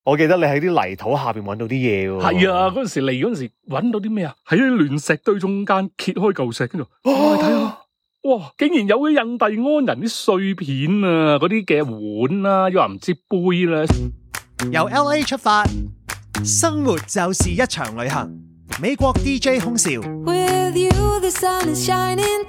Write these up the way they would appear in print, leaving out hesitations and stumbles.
我記得你喺啲泥土下邊揾到啲嘢喎。 係啊，嗰陣時嚟嗰陣時揾到啲咩啊？喺啲亂石堆中間揭開舊石，跟住我睇下，哇！竟然有啲印第安人啲碎片啊，嗰啲嘅碗啦，又話唔知杯啦。 由 LA 出發，生活就是一場旅行。美國 DJ 空少 With you, the sun is shining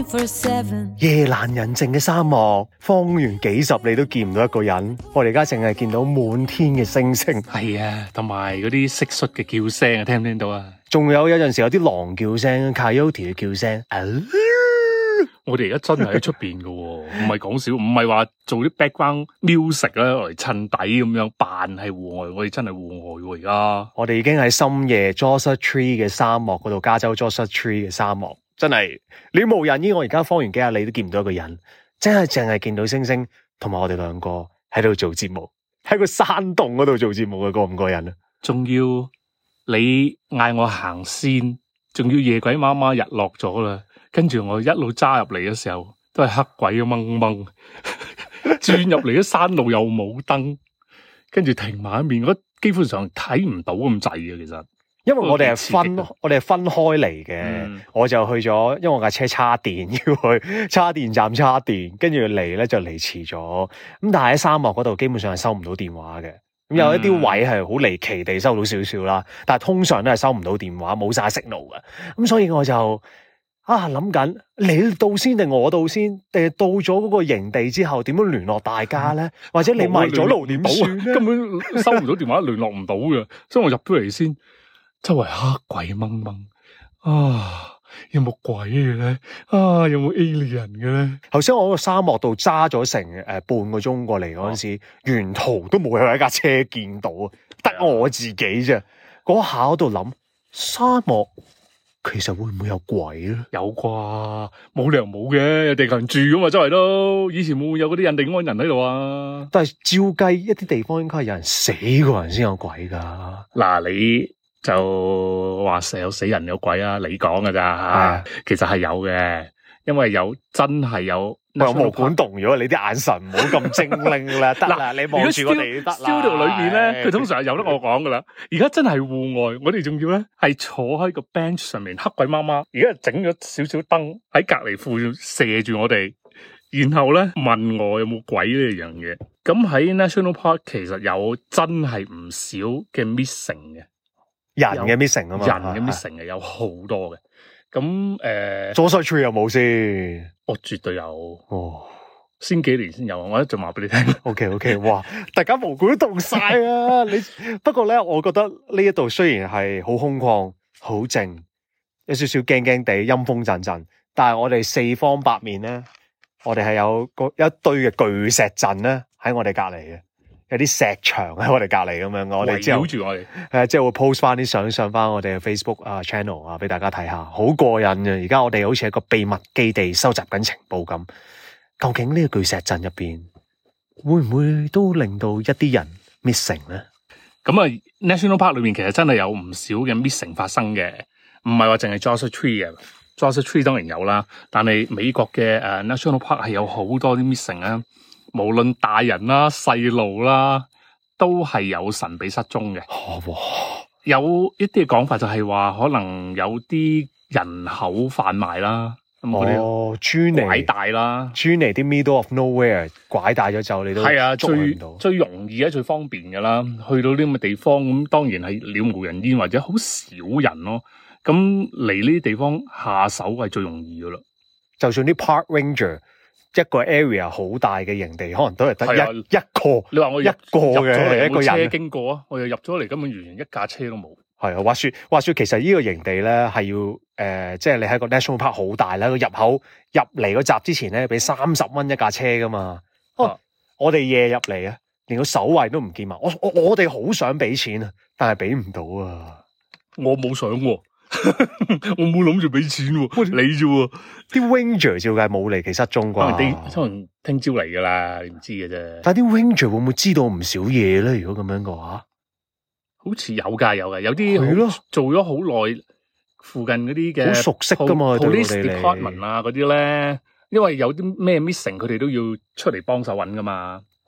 24/7. 夜闌人靜嘅沙漠，方圓幾十里都見唔到一個人。我哋而家淨係見到滿天嘅星星。 係啊，同埋嗰啲蟋蟀嘅叫聲啊，聽唔聽到啊？ 仲有陣時有啲狼叫聲 ，coyote 嘅叫聲。 我哋而家真係喺出邊噶，唔係講笑，唔係話做啲 background music 咧嚟襯底咁樣扮係戶外，我哋真係戶外喎而家。 我哋已經喺深夜 Joshua Tree 嘅沙漠嗰度，加州 Joshua Tree 嘅沙漠，真係渺無人煙。我而家方圓幾十里都見唔到一個人，真係淨係見到星星，同埋我哋兩個喺度做節目，喺個山洞嗰度做節目嘅，過唔過癮啊？ 仲要你嗌我行先，仲要夜鬼媽媽日落咗啦。跟住我一路揸入嚟嘅時候，都係黑鬼嘅掹掹，轉入嚟啲山路又冇燈，跟住停埋一面，我基本上睇唔到咁滯嘅。其實， 因為我哋係分開嚟嘅，我就去咗，因為我架車叉電，要去叉電站叉電，跟住嚟咧就嚟遲咗。咁但係喺沙漠嗰度，基本上係收唔到電話嘅。咁有一啲位係好離奇地收到少少啦，但係通常都係收唔到電話，冇晒 signal 嘅。咁所以我就諗緊，你到先定我到先，定係到咗嗰個營地之後點樣聯絡大家咧？或者你迷咗路點算咧？ 根本收唔到電話，聯絡唔到嘅，所以我入咗嚟先，周圍黑鬼掹掹啊！有冇鬼嘅咧？啊，有冇 alien 嘅咧？ 頭先我喺個沙漠度揸咗成半個鐘過嚟嗰陣時，沿途都冇有一架車見到，得我自己啫。嗰下喺度諗，沙漠其實會唔會有鬼咧？ 有啩，冇理由冇嘅，有地球人住噶嘛，周圍都。以前會唔會有嗰啲印第安人喺度啊？ 但係照計一啲地方應該係有人死過人先有鬼噶。 嗱，你就話有死人有鬼啊？你講噶咋吓？其實係有嘅，因為真係有。 我毛管動咗，你啲眼神唔好咁精靈啦，得啦，你望住我哋得啦。 studio 裏面咧，佢通常係由得我講噶啦。而家真係戶外，我哋仲要咧係坐喺個 bench 上面，黑鬼媽媽而家整咗少少燈喺隔離褲射住我哋，然後咧問我有冇鬼呢樣嘢。咁喺 National Park 其實有真係唔少嘅 missing 嘅人嘅 missing 啊嘛， 人嘅 missing 有好多嘅。咁 Joshua Tree 有冇先？ 我絕對有哦， 先幾年先有，我一陣話俾你聽。 OK， 哇！大家毛管都凍晒啊！不過咧，我覺得呢一度雖然係好空曠、好靜，有少少驚驚地、陰風陣陣，但係我哋四方八面咧，我哋係有一堆嘅巨石陣咧喺我哋隔離嘅。有啲石牆喺我哋隔離咁樣，我哋之後圍繞住我哋， 即係會 post 翻啲相上翻我哋嘅 Facebook channel 啊，俾大家睇下，好過癮嘅。而家我哋好似喺個秘密基地收集緊情報咁。究竟呢個巨石陣入邊會唔會都令到一啲人 missing 咧？ 咁啊 ，National Park 裏面其實真係有唔少嘅 missing 發生嘅，唔係話淨係 Joshua Tree 嘅。Joshua Tree 當然有啦，但係美國嘅National Park 係有好多啲 missing 啊。無論大人啦、細路啦，都係有神秘失蹤嘅。 哇！ 有一啲嘅講法就係話，可能有啲人口販賣啦，咁嗰啲專嚟拐帶啦， 專嚟啲 middle of nowhere 拐帶咗走，你都係啊， 捉唔到。 最容易最方便噶啦，去到呢咁嘅地方，咁當然係了無人煙或者好少人咯。咁嚟呢啲地方下手係最容易噶啦。 就算啲 park ranger。一個 area 好大嘅營地，可能都係得一個。你話我一個嘅一個人車經過啊，我又入咗嚟，根本完全一架車都冇。 係啊，話說，其實呢個營地咧係要即係你喺個 National Park 好大啦，個入口入嚟嗰閘之前咧，俾30蚊一架車噶嘛。我哋夜入嚟啊，連個守衛都唔見埋。我哋好想俾錢啊，但係俾唔到啊。 我冇想喎。我冇諗住俾錢喎，你啫喎。 啲 ranger 照計冇離奇失蹤啩， 可能聽朝嚟噶啦，你唔知嘅啫。 但係啲 ranger 會唔會知道唔少嘢咧？如果咁樣嘅話， 好似有噶，有啲做咗好耐，附近嗰啲嘅好熟悉噶嘛 police department 啊嗰啲咧，因為有啲咩 missing，佢哋都要出嚟幫手揾噶嘛。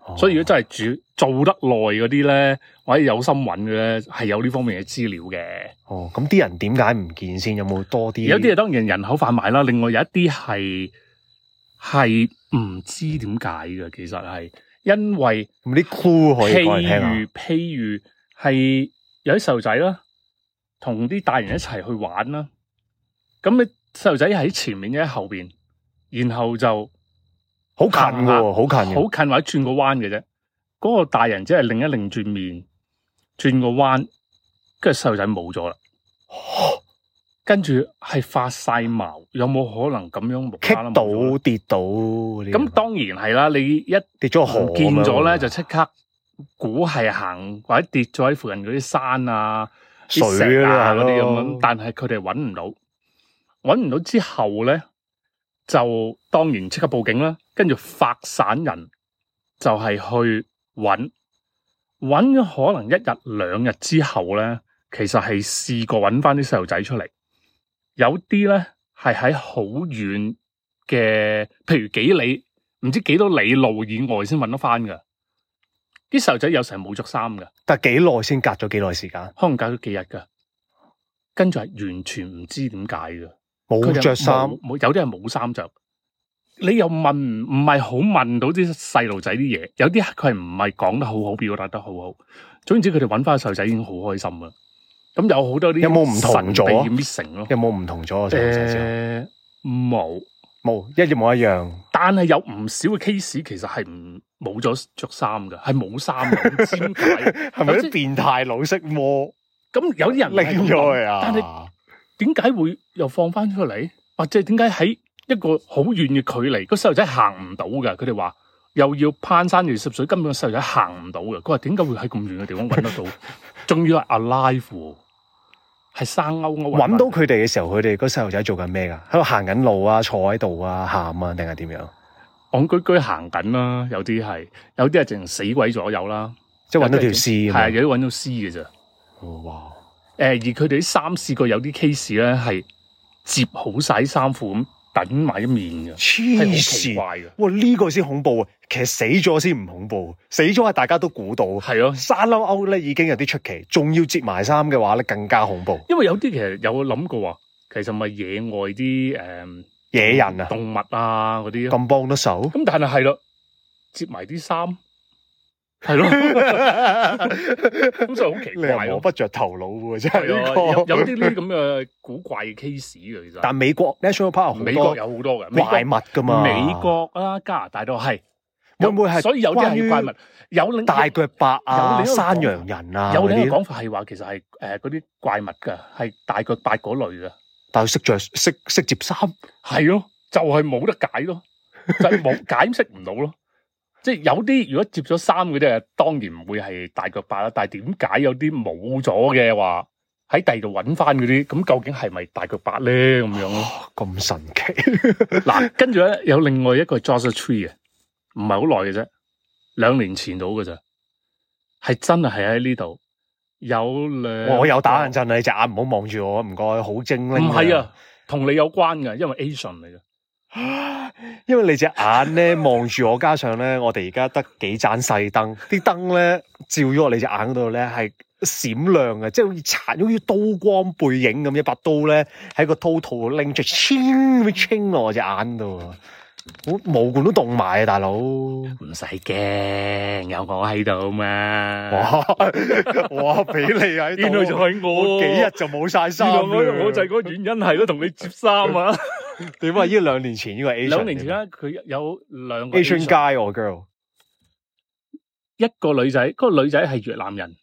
所以如果真係做得耐嗰啲咧，或者有心揾嘅咧，係有呢方面嘅資料嘅。 哦，咁啲人點解唔見先？有冇多啲？ 有啲係當然人口販賣啦，另外有一啲係唔知點解嘅，其實係因為咁啲 clue 可以講嚟聽下。 譬如係有啲細路仔啦，同啲大人一齊去玩啦，咁你細路仔喺前面，喺後邊，然後就好近嘅喎，好近嘅。 好近或者轉個彎嘅啫。嗰個大人只係擰一擰轉面，轉個彎，跟住細路仔冇咗啦。跟住係發晒毛，有冇可能咁樣無啦啦冇咗呢？ 跌到嗰啲。 咁當然係啦，你一跌咗河唔見咗咧， 咁樣就即刻估係行或者跌咗喺附近嗰啲山啊、啲水石啊係咯嗰啲咁樣，但係佢哋揾唔到，揾唔到之後咧，就當然即刻報警啦。跟住發散人就係去揾咗可能1日2日之後咧，其實係試過揾翻啲細路仔出嚟。有啲咧係喺好遠嘅，譬如幾里，唔知幾多里路以外先揾得翻噶。啲細路仔有成冇着衫噶， 但係幾耐先隔咗幾耐時間？ 可能隔咗幾日噶，跟住係完全唔知點解噶。 冇着衫， 有啲係冇衫着。你又問唔係好問到啲細路仔啲嘢，有啲佢係唔係講得好好，表達得好好。總之佢哋揾翻細路仔已經好開心啦。咁有好多啲有冇唔同咗神秘 missing 咯？ 有冇唔同咗啊？細路仔之後冇， 一模一樣。 但係有唔少嘅 case 其實係冇咗着衫嘅，係冇衫嘅，唔知點解係咪啲變態佬識摸咁有啲人係拎咗佢啊？ 但係點解會又放翻出嚟？或者點解喺一個好遠嘅距離，個細路仔行唔到嘅？佢哋話又要攀山越涉水，根本個細路仔行唔到嘅。佢話點解會喺咁遠嘅地方揾得到？仲要係 alive， 係生勾勾。 揾到佢哋嘅時候，佢哋嗰細路仔做緊咩㗎？喺度行緊路啊，坐喺度啊，喊啊，定係點樣？ 戇居居行緊啦，有啲係淨係死鬼咗有啦， 即係揾到條屍係啊，有啲揾到屍嘅咋。 哦哇！ 而佢哋啲衫試過有啲 case 咧係摺好晒衫褲咁等埋一面嘅，係好奇黐怪嘅。 線！哇，呢個先恐怖啊！其實死咗先唔恐怖，死咗係大家都估到。 係咯， 沙溜勾咧已經有啲出奇，仲要摺埋衫嘅話咧更加恐怖。 因為有啲其實有諗過話，其實咪野外啲野人啊， 動物啊嗰啲， 咁幫得手。 咁但係咯，摺埋啲衫，係咯，咁所以好奇你又怪咯。 摸不着頭腦喎，真係係啊， 呢個。 有啲呢啲咁嘅古怪嘅 case 嘅其實。 但美國 National Park 好美國多有好多嘅怪物噶嘛， 美國啦、加拿大都係， 會唔會係所以有啲係怪物，有另大腳白啊、 有另一個講法山羊人啊有另一嗰啲， 個講法係話其實係嗰啲怪物㗎，係大腳八嗰類嘅， 但係識摺衫， 係咯，就係冇得解咯，就係冇解釋唔到咯。即係有啲如果摺咗衫嗰啲啊，當然唔會係大腳八啦。但係點解有啲冇咗嘅話喺第二度揾翻嗰啲，咁究竟係咪大腳八咧？咁樣咯， 咁神奇。 嗱，跟住咧有另外一個 Joshua Tree 嘅，唔係好耐嘅啫，2年前到嘅咋，係真係喺呢度有兩。 我有打冷震啊！你隻眼唔好望住我，唔該，好精靈。 唔係啊，同你有關嘅，因為 Asian 嚟嘅。 因為你隻眼咧望住我，加上咧我哋而家得幾盞細燈，啲燈咧照咗我你隻眼嗰度咧係閃亮嘅，即係好似殘，好似刀光背影咁，一把刀咧喺個刀套拎住，清落我隻眼度，好毛管都凍埋啊，大佬！ 唔使驚，有我喺度嘛。 哇！俾你喺度， 原來就係我幾日就冇晒衫。 原來我就係嗰個原因係咯，同你摺衫啊。 點啊？呢2年前呢個 Asian， 2年前咧，佢有兩個 Asian guy or girl， 一個女仔，嗰個女仔係越南人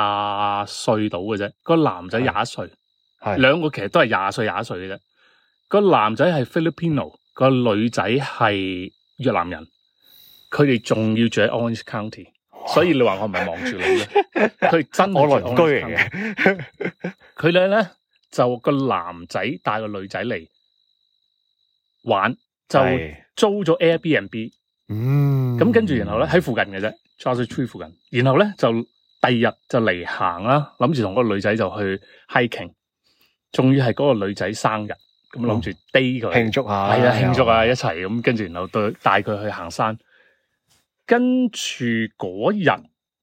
，20歲到嘅啫，個男仔21歲， 係兩個其實都係20歲嘅啫。個男仔係 Filipino，個女仔係越南人，佢哋仲要住喺 Orange County，所以你話我唔係望住你咧，佢真係我鄰居嚟嘅。 佢哋咧就個男仔帶個女仔嚟玩，就租咗 Airbnb，咁跟住然後咧喺附近嘅啫 Joshua Tree 附近，然後咧就第二日就嚟行啦，諗住同嗰個女仔就去 hiking， 仲要係嗰個女仔生日，咁諗住 day 佢慶祝下， 係啊慶祝啊一齊咁，跟住然後帶佢去行山， 跟住嗰日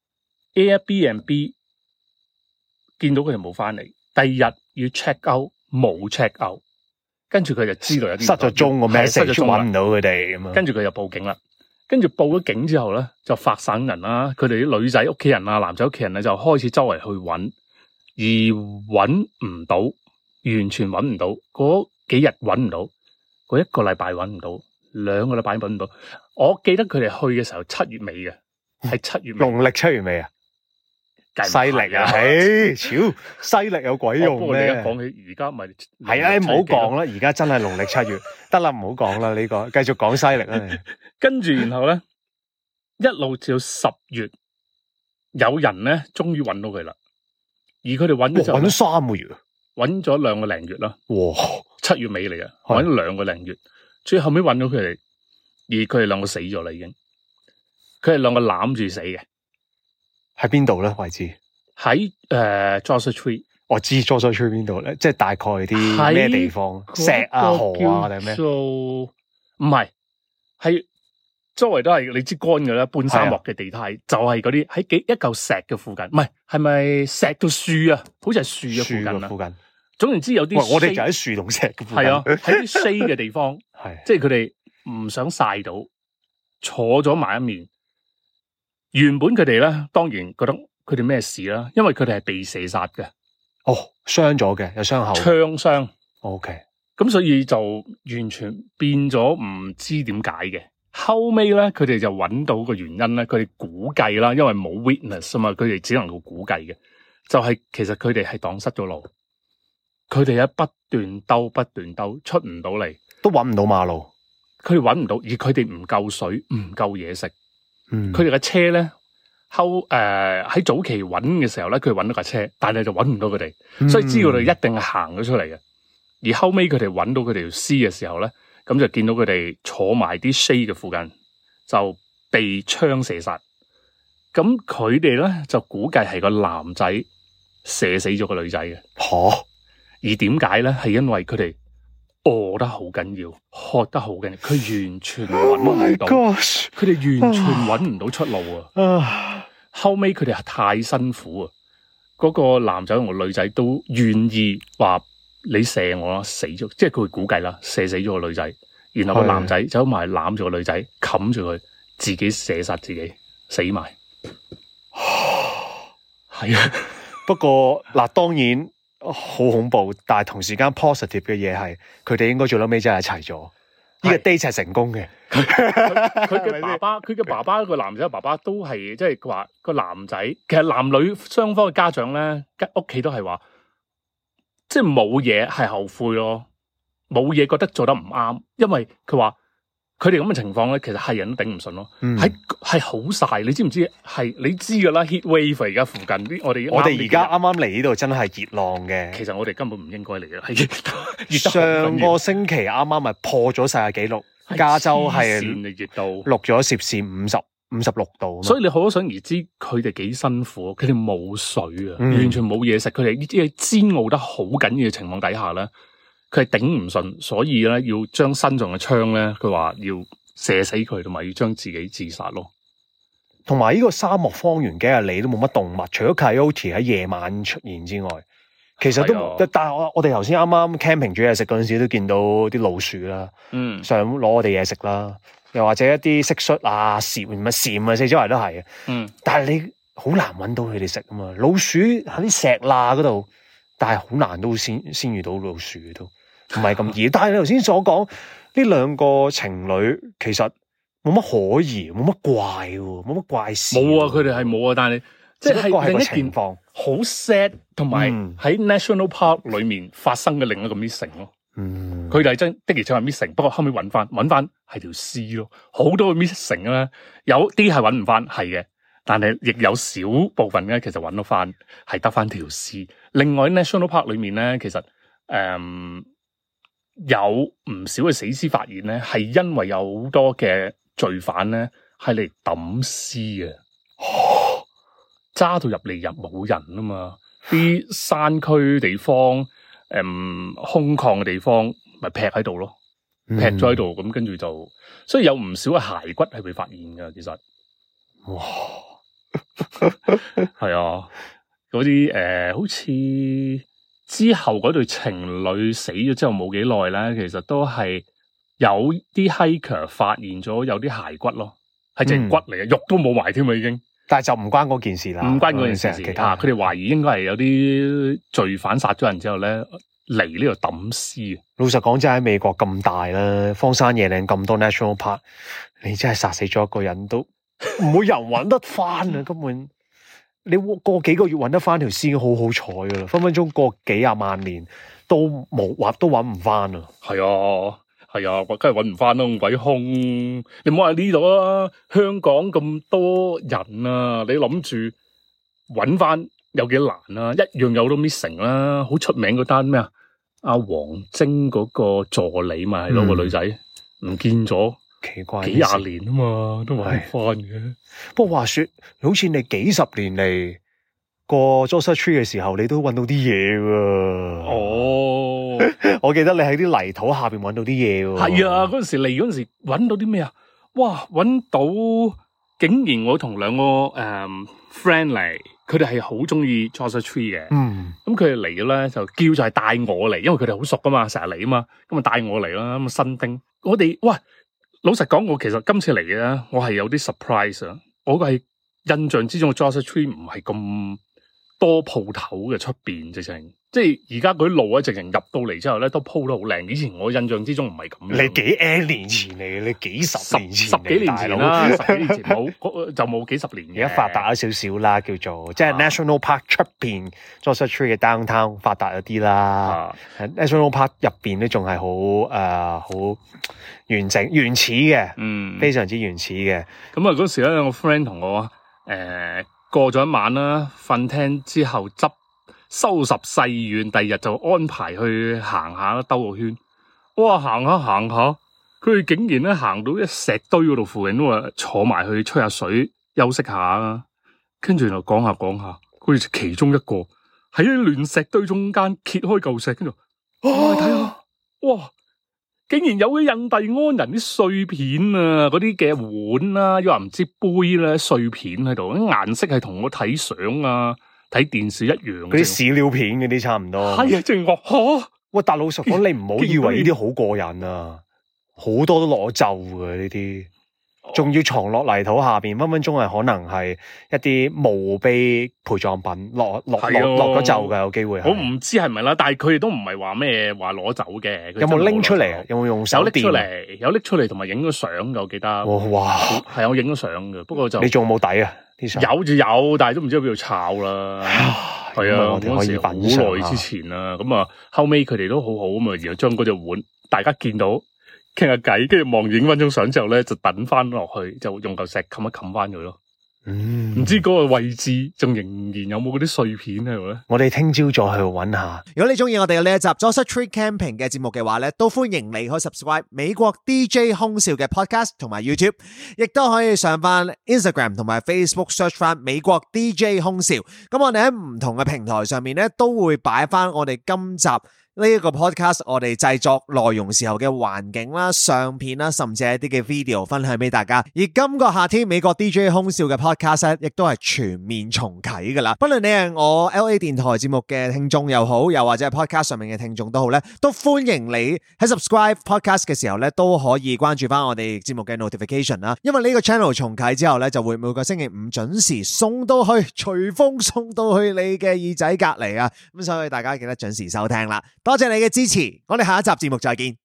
Airbnb 見到佢哋冇翻嚟，第二日要 check out 冇 check out， 跟住佢就知道有啲失咗蹤個 message 揾唔到佢哋咁啊。 跟住佢就報警啦。跟住報咗警之後咧，就發散人啦，佢哋啲女仔屋企人啊、男仔屋企人咧就開始周圍去揾，而揾唔到，完全揾唔到。嗰幾日揾唔到，嗰1個禮拜揾唔到，2個禮拜揾唔到。我記得佢哋去嘅時候7月尾嘅，係7月尾。 農曆7月尾啊？西曆啊，超西曆有鬼用咩？ 不過你而家講起而家咪係啊，唔好講啦，而家真係農曆7月，得啦，唔好講啦呢個，繼續講西曆啦。 跟住然後咧，一路至到10月，有人咧終於揾到佢啦，而佢哋揾咗揾咗3個月， 揾咗2個零月啦。 哇 ！7月尾嚟嘅，揾咗2個零月，最後尾揾到佢哋，而佢哋2個死咗啦已經，佢哋2個攬住死嘅。 喺邊度咧？位置喺Joshua Tree， 我知 Joshua Tree 邊度咧，即係大概啲咩地方？石啊、河啊定咩？ 唔係，係周圍都係你知乾嘅啦，半沙漠嘅地態，就係嗰啲喺一嚿石嘅附近，唔係，係咪石到樹啊？好似係樹嘅附近啦。附近，總言之有啲， 我哋就喺樹同石嘅附近。 係啊，喺啲 shade 嘅地方，係，即係佢哋唔想曬到，坐咗埋一面。原本佢哋咧，當然覺得佢哋咩事啦，因為佢哋係被射殺嘅。 哦，傷咗嘅，有傷口。 槍傷。 OK。咁所以就完全變咗唔知點解嘅。後尾咧，佢哋就揾到個原因咧，佢哋估計啦，因為冇 witness 啊嘛，佢哋只能夠估計嘅，就係其實佢哋係蕩失咗路，佢哋喺不斷兜，出唔到嚟， 都揾唔到馬路。 佢哋揾唔到，而佢哋唔夠水，唔夠嘢食。佢哋嘅車咧，喺早期揾嘅時候咧，佢哋揾到架車，但係就揾唔到佢哋，所以知道佢哋一定係行咗出嚟嘅。而後尾佢哋揾到佢哋條屍嘅時候咧，咁就見到佢哋坐埋啲 shade 嘅附近，就被槍射殺。咁佢哋咧就估計係個男仔射死咗個女仔嘅。而點解咧？係因為佢哋餓得好緊要，渴得好緊要，佢完全揾唔到，佢哋完全揾唔到出路啊！後尾佢哋係太辛苦啊，嗰個男仔同個女仔都願意話你射我啦，死咗，即係佢估計啦，射死咗個女仔，然後個男仔走埋攬住個女仔，冚住佢，自己射殺自己，死埋。係啊， 不過嗱，當然。好恐怖，但係同時間 positive 嘅嘢係，佢哋應該最後尾真係一齊咗，呢個 date 係成功嘅。 佢嘅爸爸，佢嘅爸爸個男仔嘅爸爸都係即係話個男仔，其實男女雙方嘅家長咧，屋企都係話，即係冇嘢係後悔咯，冇嘢覺得做得唔啱，因為佢話佢哋咁嘅情況咧，其實係人都頂唔順咯，係好曬，你知唔知？係你知噶啦 ，heat wave 而家附近啲我哋而家啱啱嚟呢度真係熱浪嘅。 其實我哋根本唔應該嚟嘅，係上個星期啱啱咪破咗世界紀錄，加州係熱到錄咗攝氏56度。 所以你可想而知佢哋幾辛苦，佢哋冇水啊，完全冇嘢食，佢哋呢啲煎熬得好緊要嘅情況底下咧。佢係頂唔順，所以咧要將身上嘅槍咧，佢話要射死佢，同埋要將自己自殺咯。 同埋呢個沙漠方圓幾日里都冇乜動物，除咗 coyote 喺夜晚出現之外，其實都但係我哋頭先啱啱 camping 煮嘢食嗰陣時，都見到啲老鼠啦，想攞我哋嘢食啦，又或者一啲蟋蟀啊、蟬啊，四周圍都係嘅。但係你好難揾到佢哋食啊嘛，老鼠喺啲石罅嗰度，但係好難都先遇到老鼠都。唔係咁易，但係你頭先所講呢兩個情侶其實冇乜可疑，冇乜怪喎，冇乜怪事。冇啊， 佢哋係冇啊，但係即係另一件好 sad， 同埋喺 National Park 裏面發生嘅另一個 missing 咯。佢哋係真的而且確係 missing， 不過後尾揾翻係條屍咯，好多個 missing 咧，有啲係揾唔翻，係嘅，但係亦有少部分咧，其實揾到翻，係得翻條屍。另外 National Park 裏面咧，其實有唔少嘅死屍發現咧，係因為有好多嘅罪犯咧係嚟抌屍嘅，揸到入嚟冇人啊嘛，啲山區地方，空曠嘅地方咪劈喺度咯，劈咗喺度，咁跟住就，所以有唔少嘅骸骨係被發現噶，其實哇！ 係啊，嗰啲好似之後嗰對情侶死咗之後冇幾耐咧，其實都係有啲 hiker 發現咗有啲骸骨咯，係隻骨嚟嘅，肉都冇埋添啊已經。 但係就唔關嗰件事啦， 唔關嗰件事， 其他佢哋懷疑應該係有啲罪犯殺咗人之後咧嚟呢度抌屍。 老實講，真係喺美國咁大啦，荒山野嶺咁多 national park， 你真係殺死咗一個人都唔會有人揾得翻啊！根本你過幾個月揾得翻條屍，好好彩噶啦，分分鐘過幾廿萬年都冇，都揾唔翻啊！ 係啊。係啊，我梗係搵唔翻啦，咁鬼空！你唔好話呢度啊，香港咁多人啊，你諗住搵翻有幾難啊？一樣有都 missing 啦，好出名嗰單咩啊？阿黃晶嗰個助理咪係咯，個女仔唔見咗， 奇怪， 幾廿年啊嘛，都搵唔翻嘅。 不過話說，好似你幾十年嚟過 Joshua Tree 嘅時候，你都搵到啲嘢喎。 哦， 我記得你喺啲泥土下邊搵到啲嘢喎。 係啊，嗰陣時嚟嗰陣時搵到啲咩啊？哇，搵到竟然我同兩個friend 嚟，佢哋係好中意 Joshua Tree 嘅。咁佢哋嚟咗咧，就係帶我嚟，因為佢哋好熟噶嘛，成日嚟啊嘛，咁啊帶我嚟啦，咁啊新丁。我哋喂，老實講，我其實今次嚟嘅咧，我係有啲 surprise 啊！我係印象之中嘅 Joshua Tree 唔係咁多鋪頭嘅出邊，直情即係而家嗰啲路啊，直情入到嚟之後咧，都鋪得好靚。以前我印象之中唔係咁樣。 你幾 N 年前嚟嘅？你幾十年前十幾年前啦，十幾年前冇就冇幾十年嘅。 而家發達咗少少啦，叫做即係 National Park 出邊 Joshua Tree 嘅 downtown 發達咗啲啦。National Park 入邊咧仲係好完整原始嘅，非常之原始嘅。 咁啊嗰時咧，我 friend 同我過咗一晚啦，瞓廳之後收拾細軟，第二日就安排去行下啦，兜個圈。哇，行下，佢哋竟然咧行到一石堆嗰度附近，都話坐埋去吹下水，休息下啦。跟住就講下，佢哋其中一個喺啲亂石堆中間揭開嚿石，跟住睇下，哇！竟然有啲印第安人啲碎片啊，嗰啲嘅碗啦，又話唔知杯啦，碎片喺度，啲顏色係同我睇相啊、睇電視一樣。 嗰啲屎尿片嗰啲差唔多。 係啊，正我吓。喂， 但老實講，你唔好以為呢啲好過癮啊，好多都攞咒嘅呢啲。仲要藏落泥土下邊，分分鐘係可能係一啲墓碑陪葬品落咗咒嘅，有機會。 我唔知係咪啦，但係佢哋都唔係話咩話攞走嘅。 有冇拎出嚟？有冇用手電？ 有拎出嚟，同埋影咗相嘅，我記得。 哇！ 係我影咗相嘅，不過就你仲有冇底啊？啲相有就有，但係都唔知喺邊度抄啦。係啊， 我哋可以好耐之前啦。咁啊，後尾佢哋都好好咁啊，然後將嗰隻碗大家見到。傾下偈，跟住望影翻張相之後咧，就等翻落去，就用嚿石冚一冚翻佢咯。唔知嗰個位置仲仍然有冇嗰啲碎片喺度咧？ 我哋聽朝再去揾下。 如果你中意我哋嘅呢一集 Joshua Tree Camping 嘅節目嘅話咧，都歡迎你可以 subscribe 美國 DJ 空少嘅 podcast 同埋 YouTube， 亦都可以上翻 Instagram 同埋 Facebook search 翻美國 DJ 空少。咁我哋喺唔同嘅平台上面咧，都會擺翻我哋今集呢一個 podcast 我哋製作內容時候嘅環境啦、相片啦，甚至係一啲嘅 video 分享俾大家。而今個夏天美國 DJ 空少嘅 podcast 亦都係全面重啟噶啦。不論你係我 LA 電台節目嘅聽眾又好，又或者係 podcast 上面嘅聽眾都好咧，都歡迎你喺 subscribe podcast 嘅時候咧，都可以關注翻我哋節目嘅 notification 啦。因為呢個 channel 重啟之後咧，就會每個星期五準時送到去，隨風送到去你嘅耳仔隔籬啊！咁所以大家記得準時收聽啦。多謝你嘅支持，我哋下一集節目再見。